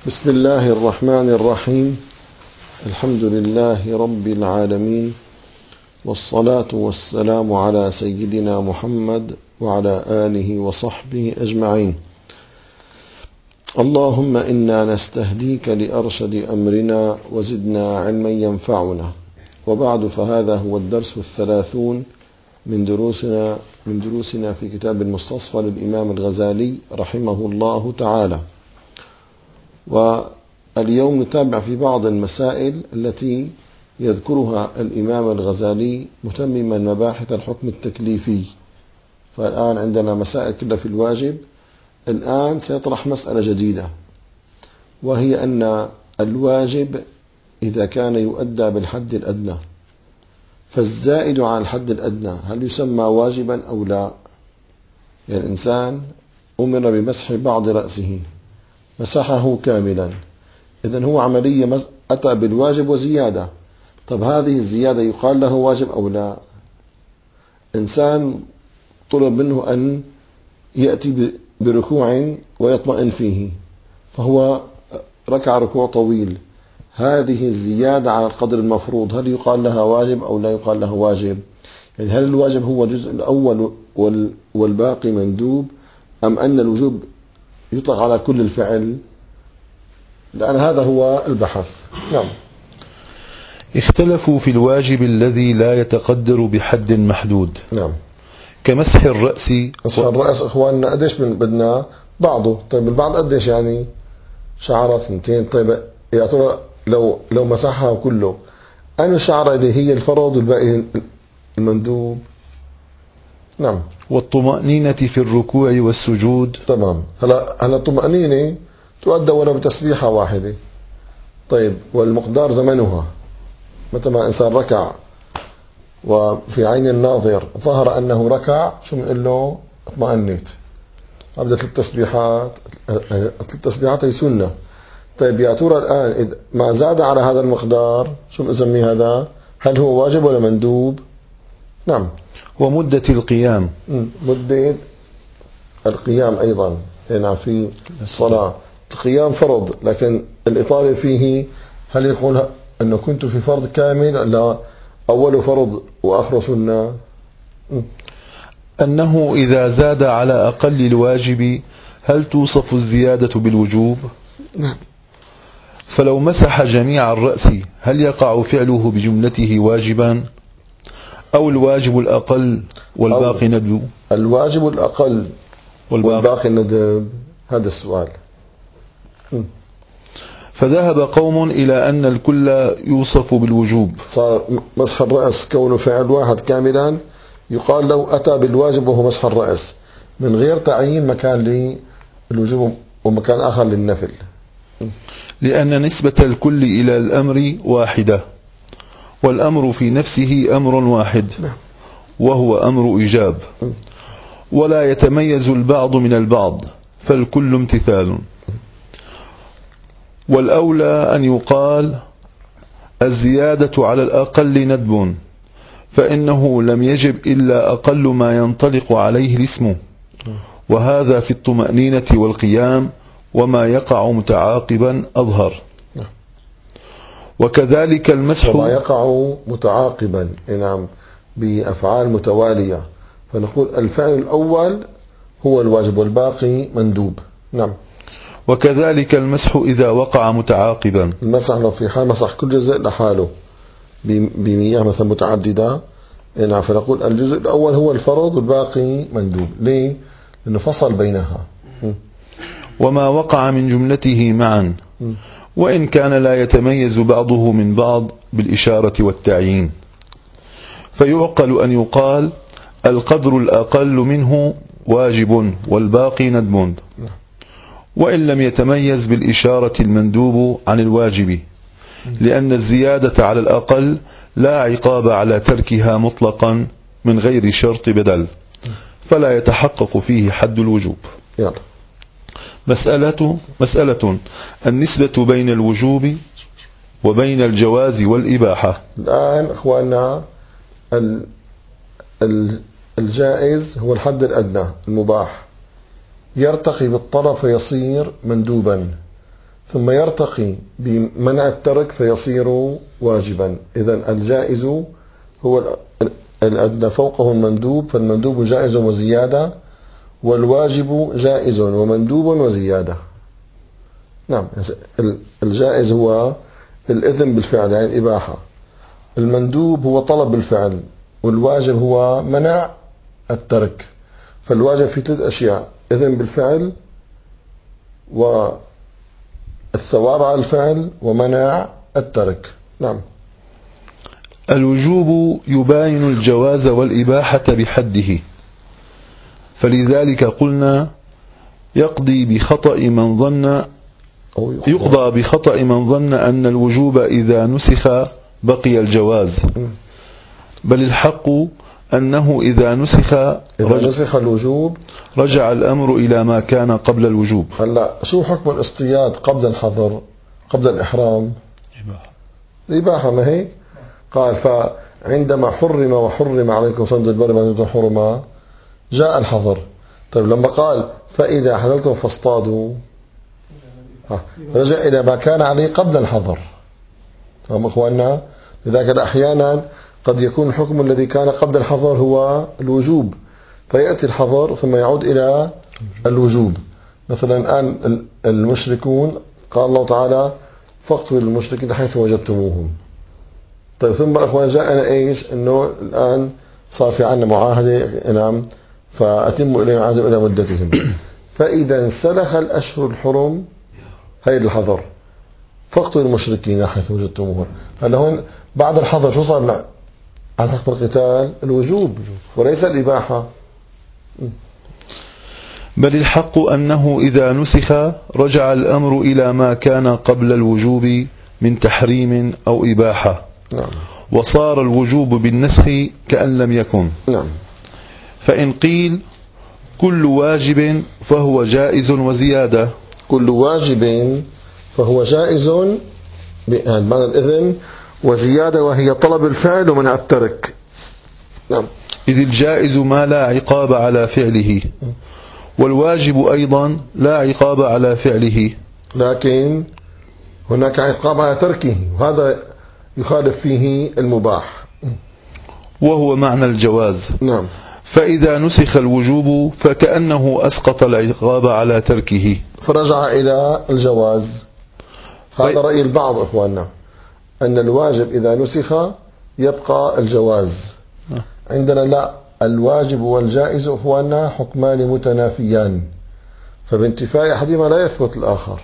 بسم الله الرحمن الرحيم. الحمد لله رب العالمين، والصلاة والسلام على سيدنا محمد وعلى آله وصحبه أجمعين. اللهم إنا نستهديك لأرشد أمرنا وزدنا علما ينفعنا. وبعد، فهذا هو الدرس 30 من دروسنا في كتاب المستصفى للإمام الغزالي رحمه الله تعالى. واليوم نتابع في بعض المسائل التي يذكرها الإمام الغزالي متمما مباحث الحكم التكليفي. فالآن عندنا مسائل كلها في الواجب. الآن سيطرح مسألة جديدة، وهي أن الواجب إذا كان يؤدى بالحد الأدنى، فالزائد عن الحد الأدنى هل يسمى واجبا أو لا؟ يعني الإنسان أمر بمسح بعض رأسه، مسحه كاملا، إذن هو عملية أتى بالواجب وزيادة. طب هذه الزيادة يقال له واجب أو لا؟ إنسان طلب منه أن يأتي بركوع ويطمئن فيه، فهو ركع ركوع طويل، هذه الزيادة على القدر المفروض هل يقال لها واجب أو لا يقال لها واجب؟ يعني هل الواجب هو الجزء الأول والباقي مندوب، أم أن الوجوب يطلق على كل الفعل؟ لأن هذا هو البحث. نعم. اختلفوا في الواجب الذي لا يتقدر بحد محدود. نعم. كمسح الرأس. مسح الرأس إخواننا قديش بدنا؟ بعضه. طيب البعض قديش يعني؟ شعرة، ثنتين. طيب يا ترى لو مسحها كله، أنا الشعرة اللي هي الفرض والباقي المندوب؟ نعم. والطمأنينة في الركوع والسجود. تمام. هلا الطمأنينة تؤدى ولو بتسبيحة واحدة. طيب والمقدار زمنها، متى ما إنسان ركع وفي عين الناظر ظهر أنه ركع، شو بنقول له؟ اطمأنيت. أبدأ 3 تسبيحات. 3 تسبيحات هي سنة. طيب يا ترى الآن إذا ما زاد على هذا المقدار شو بنسميه هذا؟ هل هو واجب ولا مندوب؟ نعم. ومدة القيام. مدة القيام أيضا هنا في الصلاة. القيام فرض، لكن الإطالة فيه هل يقول أنه كنت في فرض كامل، لا أول فرض وآخر سنة؟ أنه إذا زاد على أقل الواجب هل توصف الزيادة بالوجوب؟ نعم. فلو مسح جميع الرأس هل يقع فعله بجملته واجبا، أو الواجب الأقل والباقي ندب؟ الواجب الأقل والباقي ندب، هذا السؤال. فذهب قوم إلى أن الكل يوصف بالوجوب. صار مسح الرأس كونه فعل واحد كاملا يقال له أتى بالواجب وهو مسح الرأس، من غير تعيين مكان للوجوب ومكان آخر للنفل، لأن نسبة الكل إلى الأمر واحدة، والأمر في نفسه أمر واحد وهو أمر إيجاب، ولا يتميز البعض من البعض، فالكل امتثال. والأولى أن يقال الزيادة على الأقل ندب، فإنه لم يجب إلا أقل ما ينطلق عليه الاسم، وهذا في الطمأنينة والقيام، وما يقع متعاقبا أظهر. وكذلك المسح. وما يقع متعاقبا، نعم، بأفعال متوالية، فنقول الفعل الأول هو الواجب والباقي مندوب. نعم. وكذلك المسح إذا وقع متعاقبا. المسح لو في حال مسح كل جزء لحاله بمياه مثلا متعددة، نعم، فنقول الجزء الأول هو الفرض والباقي مندوب. ليه؟ لأنه فصل بينها. وما وقع من جملته معا، وإن كان لا يتميز بعضه من بعض بالإشارة والتعيين، فيعقل أن يقال القدر الأقل منه واجب والباقي ندب، وإن لم يتميز بالإشارة المندوب عن الواجب، لأن الزيادة على الأقل لا عقاب على تركها مطلقا من غير شرط بدل، فلا يتحقق فيه حد الوجوب. يلا. مسألة النسبة بين الوجوب وبين الجواز والإباحة. الآن أخواننا، الجائز هو الحد الأدنى المباح، يرتقي بالطرف فيصير مندوبا، ثم يرتقي بمنع الترك فيصير واجبا. إذن الجائز هو الأدنى فوقه المندوب، فالمندوب جائز وزيادة، والواجب جائز ومندوب وزيادة. نعم، الجائز هو الإذن بالفعل يعني الإباحة، المندوب هو طلب بالفعل، والواجب هو منع الترك. فالواجب في 3 أشياء: إذن بالفعل، والثواب على الفعل، ومنع الترك. نعم. الوجوب يباين الجواز والإباحة بحده، فلذلك قلنا يقضى بخطأ من ظن أن الوجوب إذا نسخ بقي الجواز، بل الحق أنه إذا نسخ الوجوب رجع الأمر إلى ما كان قبل الوجوب. هلا شو حكم الاصطياد قبل الحظر قبل الإحرام؟ الإباحة، ما هيك؟ قال فعندما وحرم عليكم صيد البر ما دمتم حرما جاء الحظر. طيب لما قال فإذا حللتم فاصطادوا رجع إلى ما كان عليه قبل الحظر. تمام إخواننا؟ لذلك أحيانا قد يكون الحكم الذي كان قبل الحظر هو الوجوب، فيأتي الحظر ثم يعود إلى الوجوب. مثلا الآن المشركون قال الله تعالى فاقتلوا المشركين حيث وجدتموهم. طيب ثم أخوان جاءنا إيش؟ إنه الآن صار في عنا معاهدة، نعم، فأتموا إليهم عهدهم إلى مدتهم. فإذا انسلخ الأشهر الحرم هي الحظر، فاقتلوا المشركين حيث وجدتموهم. هلا هون بعد الحظر شو صار عن حكم القتال؟ الوجوب وليس الإباحة. بل الحق أنه إذا نسخ رجع الأمر إلى ما كان قبل الوجوب من تحريم أو إباحة. نعم. وصار الوجوب بالنسخ كأن لم يكن. نعم. فإن قيل كل واجب فهو جائز وزيادة، كل واجب فهو جائز بمعنى الإذن وزيادة، وهي طلب الفعل ومنع الترك. نعم. إذ الجائز ما لا عقاب على فعله، والواجب أيضا لا عقاب على فعله، لكن هناك عقاب على تركه، وهذا يخالف فيه المباح، وهو معنى الجواز. نعم. فإذا نسخ الوجوب فكأنه أسقط العقاب على تركه فرجع إلى الجواز. هذا رأي البعض إخواننا، أن الواجب إذا نسخ يبقى الجواز. عندنا لا، الواجب والجائز إخواننا حكمان متنافيان، فبانتفاء أحدهما لا يثبت الآخر،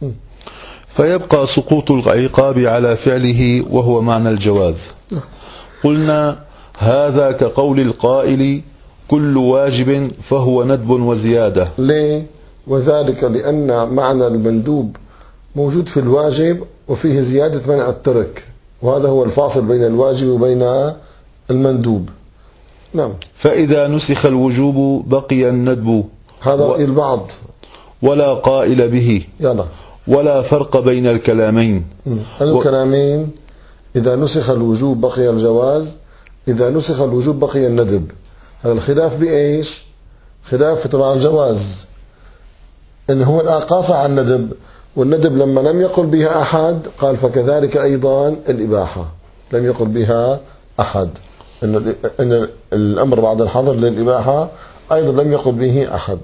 فيبقى سقوط العقاب على فعله وهو معنى الجواز. قلنا هذا كقول القائل كل واجب فهو ندب وزيادة. ليه؟ وذلك لأن معنى المندوب موجود في الواجب وفيه زيادة منع الترك، وهذا هو الفاصل بين الواجب وبين المندوب. نعم. فإذا نسخ الوجوب بقي الندب، هذا رأي البعض ولا قائل به، يلا. ولا فرق بين الكلامين. الكلامين إذا نسخ الوجوب بقي الجواز، إذا نسخ الوجوب بقي الندب. هذا الخلاف بإيش؟ خلاف تبع الجواز، إن هو الآن قاصع عن الندب، والندب لما لم يقل بها أحد قال فكذلك أيضا الإباحة لم يقل بها أحد، إن الأمر بعد الحظر للإباحة أيضا لم يقل به أحد.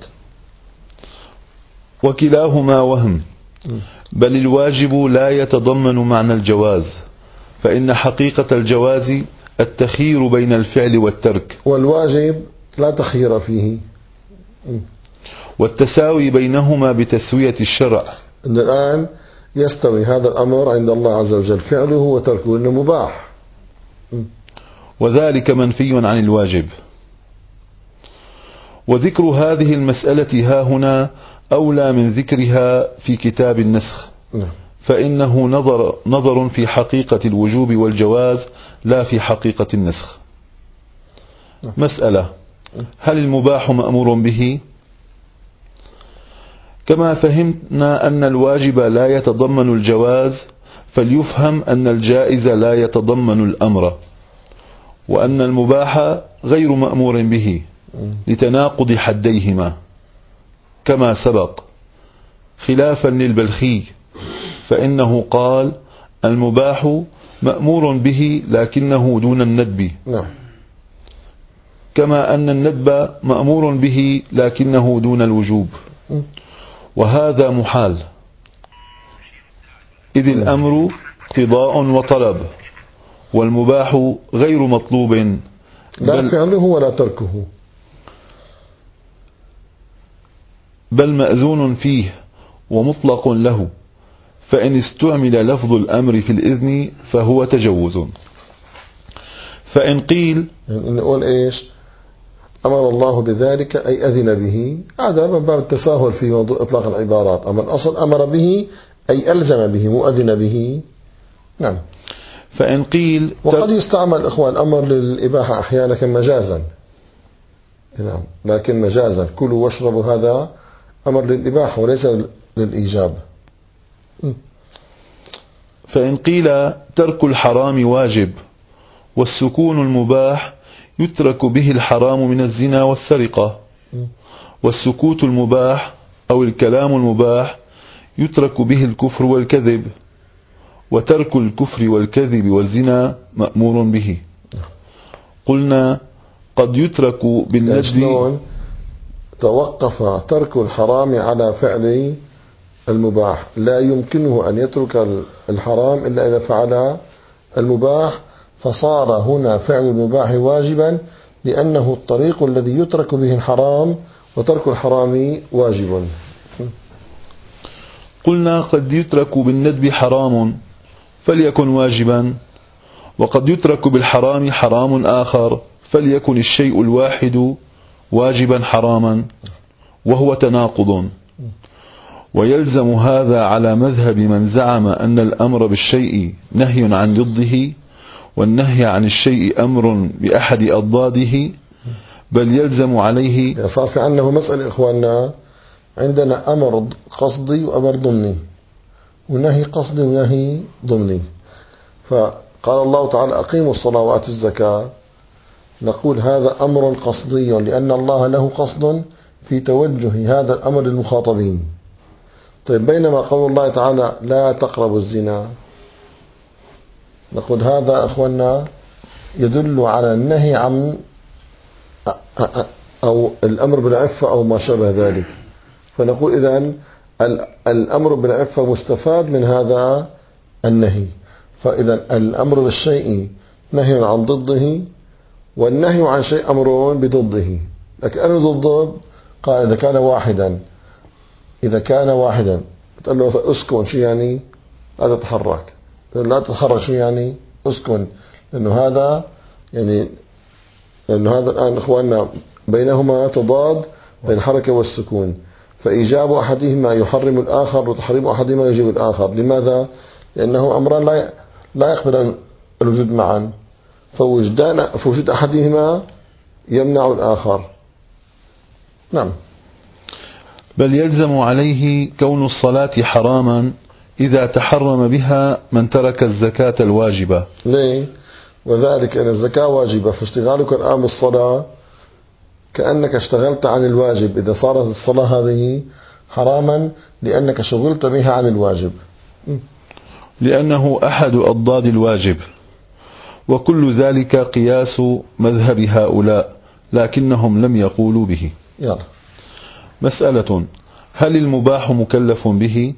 وكلاهما وهم، بل الواجب لا يتضمن معنى الجواز، فإن حقيقة الجواز التخيير بين الفعل والترك، والواجب لا تخيير فيه، والتساوي بينهما بتسوية الشرع. إن الآن يستوي هذا الأمر عند الله عز وجل فعله وتركه إنه مباح، وذلك منفي عن الواجب. وذكر هذه المسألة ها هنا أولى من ذكرها في كتاب النسخ، فإنه نظر في حقيقة الوجوب والجواز لا في حقيقة النسخ. مسألة: هل المباح مأمور به؟ كما فهمنا أن الواجب لا يتضمن الجواز، فليفهم أن الجائز لا يتضمن الأمر، وأن المباح غير مأمور به لتناقض حديهما كما سبق، خلافا للبلخي فإنه قال المباح مأمور به لكنه دون الندب، نعم. كما أن الندب مأمور به لكنه دون الوجوب، وهذا محال، إذ الأمر قضاء وطلب، والمباح غير مطلوب لا فعله ولا تركه، بل مأذون فيه ومطلق له، فإن استعمل لفظ الأمر في الإذن فهو تجوز. فإن قيل يعني نقول إيش؟ أمر الله بذلك أي أذن به، هذا من باب التساهل في موضوع إطلاق العبارات. أما الأصل أمر به أي ألزم به مؤذن به. نعم. فإن قيل وقد يستعمل إخوان الأمر للإباحة أحيانا مجازا، نعم، لكن مجازا كلوا واشربوا هذا أمر للإباحة وليس للإيجاب. فإن قيل ترك الحرام واجب، والسكون المباح يترك به الحرام من الزنا والسرقة، والسكوت المباح أو الكلام المباح يترك به الكفر والكذب، وترك الكفر والكذب والزنا مأمور به. قلنا قد يترك بالندب. توقف ترك الحرام على فعل المباح، لا يمكنه أن يترك الحرام إلا إذا فعل المباح، فصار هنا فعل المباح واجبا لأنه الطريق الذي يترك به الحرام، وترك الحرام واجب. قلنا قد يترك بالندب حرام فليكن واجبا، وقد يترك بالحرام حرام آخر فليكن الشيء الواحد واجبا حراما، وهو تناقض. ويلزم هذا على مذهب من زعم أن الأمر بالشيء نهي عن ضده، والنهي عن الشيء أمر بأحد أضداده، بل يلزم عليه. صار في عنه مسألة إخواننا، عندنا أمر قصدي وأمر ضمني، ونهي قصدي ونهي ضمني. فقال الله تعالى أقيموا الصلاة وآتوا الزكاة، نقول هذا أمر قصدي لأن الله له قصد في توجه هذا الأمر للمخاطبين. طيب بينما قول الله تعالى لا تقربوا الزنا، نقول هذا أخوانا يدل على النهي عن أو الأمر بالعفة أو ما شابه ذلك. فنقول إذن الأمر بالعفة مستفاد من هذا النهي، فإذا الأمر بالشيء نهي عن ضده، والنهي عن شيء أمر بضده. لكن أنا ضد قال إذا كان واحدا بتقول له اسكن، شو يعني؟ لا تتحرك. لا تتحرك شو يعني؟ اسكن. لأنه هذا الآن إخواننا بينهما تضاد بين الحركة والسكون، فإيجاب أحدهما يحرم الآخر وتحريم أحدهما يجيب الآخر. لماذا؟ لأنه أمران لا يقبل الوجود معا، فوجود أحدهما يمنع الآخر. نعم. بل يلزم عليه كون الصلاة حراما إذا تحرم بها من ترك الزكاة الواجبة. ليه؟ وذلك أن الزكاة واجبة، فاشتغالك الآن بالصلاة كأنك اشتغلت عن الواجب، إذا صارت الصلاة هذه حراما لأنك شغلت بها عن الواجب، لأنه أحد أضداد الواجب. وكل ذلك قياس مذهب هؤلاء، لكنهم لم يقولوا به. يلا. مسألة: هل المباح مكلف به؟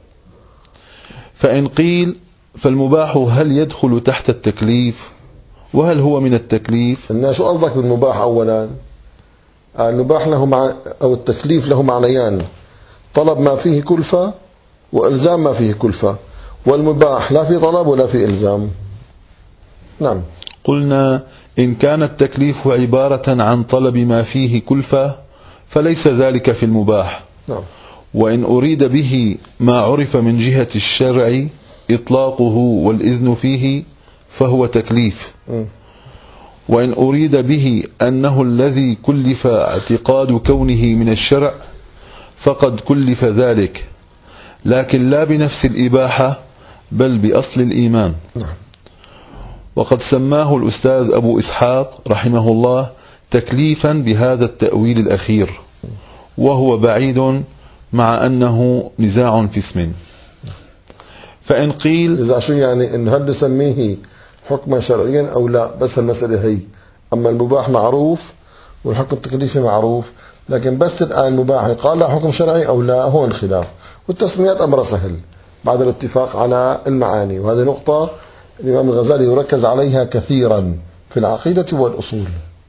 فإن قيل فالمباح هل يدخل تحت التكليف، وهل هو من التكليف؟ شو قصدك بالمباح؟ أولا المباح له أو التكليف له معنيان: طلب ما فيه كلفة، وإلزام ما فيه كلفة. والمباح لا في طلب ولا في إلزام. نعم. قلنا إن كان التكليف عبارة عن طلب ما فيه كلفة فليس ذلك في المباح. نعم. وإن أريد به ما عرف من جهة الشرع إطلاقه والإذن فيه فهو تكليف. وإن أريد به أنه الذي كلف اعتقاد كونه من الشرع فقد كلف ذلك، لكن لا بنفس الإباحة بل بأصل الإيمان. وقد سماه الأستاذ أبو إسحاق رحمه الله تكليفا بهذا التأويل الأخير، وهو بعيد مع أنه نزاع في اسم. فإن قيل إذا شو يعني إنه هل نسميه حكما شرعيا أو لا، بس المسألة هي. أما المباح معروف والحكم التكليفي معروف، لكن بس الآن المباح قال لا حكم شرعي أو لا، هون الخلاف. والتسميات أمر سهل بعد الاتفاق على المعاني، وهذه نقطة الإمام الغزالي يركز عليها كثيرا في العقيدة والأصول.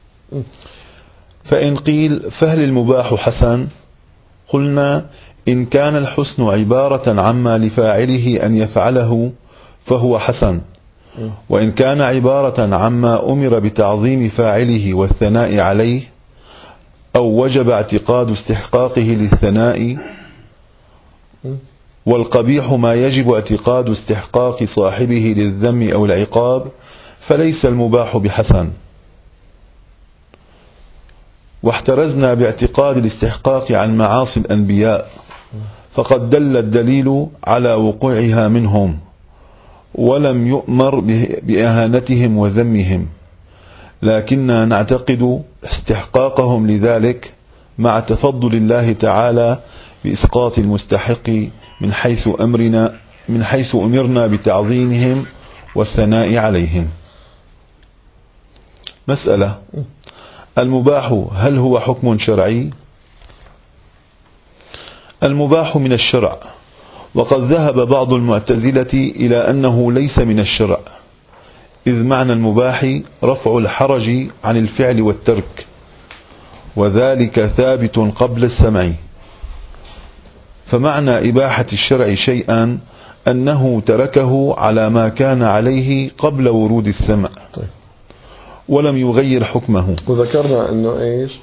فإن قيل فهل المباح حسن؟ قلنا إن كان الحسن عبارة عما لفاعله أن يفعله فهو حسن، وإن كان عبارة عما أمر بتعظيم فاعله والثناء عليه، أو وجب اعتقاد استحقاقه للثناء، والقبيح ما يجب اعتقاد استحقاق صاحبه للذم أو العقاب، فليس المباح بحسن. واحترزنا باعتقاد الاستحقاق عن معاصي الأنبياء، فقد دل الدليل على وقوعها منهم، ولم يؤمر بإهانتهم وذمهم، لكننا نعتقد استحقاقهم لذلك مع تفضل الله تعالى بإسقاط المستحق من حيث أمرنا بتعظيمهم والثناء عليهم. مسألة: المباح هل هو حكم شرعي؟ المباح من الشرع، وقد ذهب بعض المعتزلة إلى أنه ليس من الشرع، إذ معنى المباح رفع الحرج عن الفعل والترك، وذلك ثابت قبل السمع. فمعنى إباحة الشرع شيئا أنه تركه على ما كان عليه قبل ورود السمع، ولم يغير حكمه. وذكرنا أنه إيش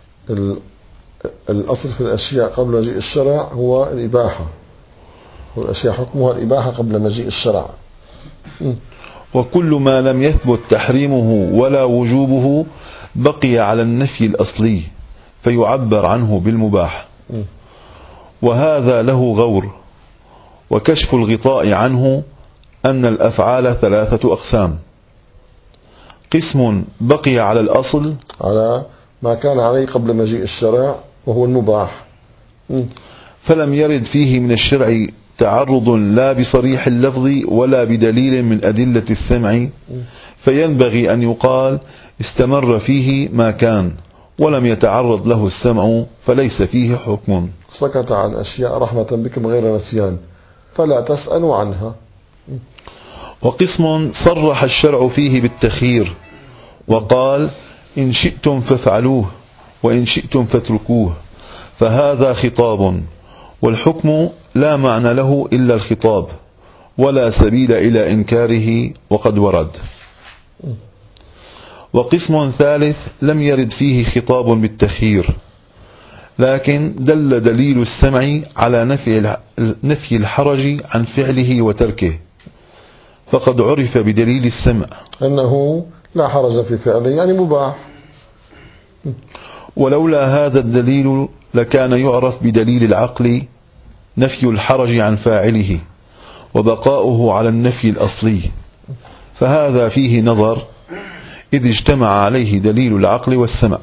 الأصل في الأشياء قبل مجيء الشرع هو الإباحة، والأشياء حكمها الإباحة قبل مجيء الشرع. وكل ما لم يثبت تحريمه ولا وجوبه بقي على النفي الأصلي، فيعبر عنه بالمباح. وهذا له غور، وكشف الغطاء عنه أن الأفعال 3 أقسام: قسم بقي على الأصل على ما كان عليه قبل مجيء الشرع وهو المباح، فلم يرد فيه من الشرع تعرض لا بصريح اللفظ ولا بدليل من أدلة السمع، فينبغي أن يقال استمر فيه ما كان ولم يتعرض له السمع، فليس فيه حكم. سكت عن أشياء رحمة بكم غير نسيان فلا تسألوا عنها. وقسم صرح الشرع فيه بالتخيير، وقال إن شئتم فافعلوه وإن شئتم فاتركوه، فهذا خطاب، والحكم لا معنى له إلا الخطاب، ولا سبيل إلى إنكاره وقد ورد. وقسم ثالث لم يرد فيه خطاب بالتخيير، لكن دل دليل السمع على نفي الحرج عن فعله وتركه، فقد عرف بدليل السمع أنه لا حرج في فعله، يعني مباح. ولولا هذا الدليل لكان يعرف بدليل العقل نفي الحرج عن فاعله وبقاؤه على النفي الأصلي، فهذا فيه نظر، إذ اجتمع عليه دليل العقل والسمع.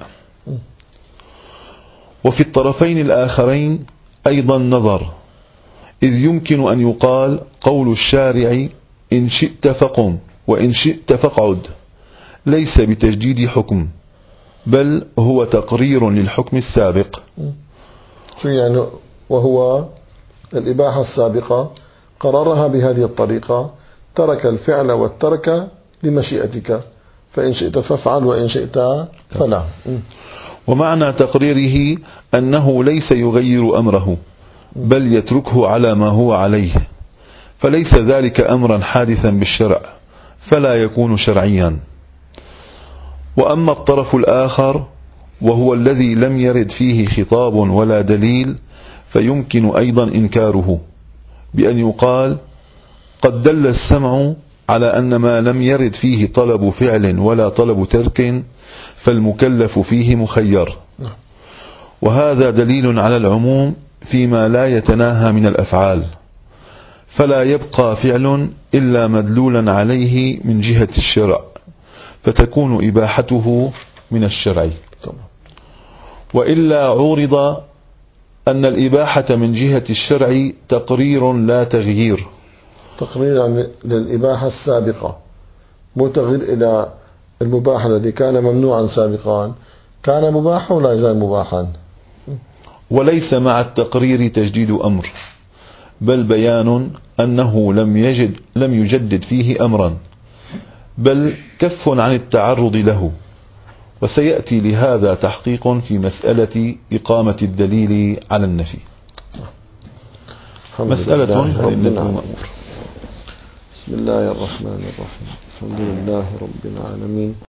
وفي الطرفين الآخرين أيضا نظر، إذ يمكن أن يقال قول الشارع إن شئت فقم وإن شئت فاقعد ليس بتجديد حكم، بل هو تقرير للحكم السابق. شو يعني؟ وهو الإباحة السابقة قررها بهذه الطريقة، ترك الفعل والترك لمشيئتك، فإن شئت فافعل وإن شئت فلا. ومعنى تقريره أنه ليس يغير أمره، بل يتركه على ما هو عليه، فليس ذلك أمرا حادثا بالشرع، فلا يكون شرعيا. وأما الطرف الآخر وهو الذي لم يرد فيه خطاب ولا دليل، فيمكن أيضا إنكاره بأن يقال قد دل السمع على أن ما لم يرد فيه طلب فعل ولا طلب ترك فالمكلف فيه مخير، وهذا دليل على العموم فيما لا يتناهى من الأفعال، فلا يبقى فعل إلا مدلولا عليه من جهة الشرع، فتكون إباحته من الشرع. وإلا عورض أن الإباحة من جهة الشرع تقرير لا تغيير، تقريرا للإباحة السابقة، مو تغيير إلى المباح الذي كان ممنوعا سابقا كان مباحا ولا يزال مباحا. وليس مع التقرير تجديد أمر، بل بيان أنه لم يجدد فيه أمرا، بل كف عن التعرض له. وسيأتي لهذا تحقيق في مسألة إقامة الدليل على النفي. مسألة هذه. بسم الله الرحمن الرحيم. الحمد لله رب العالمين.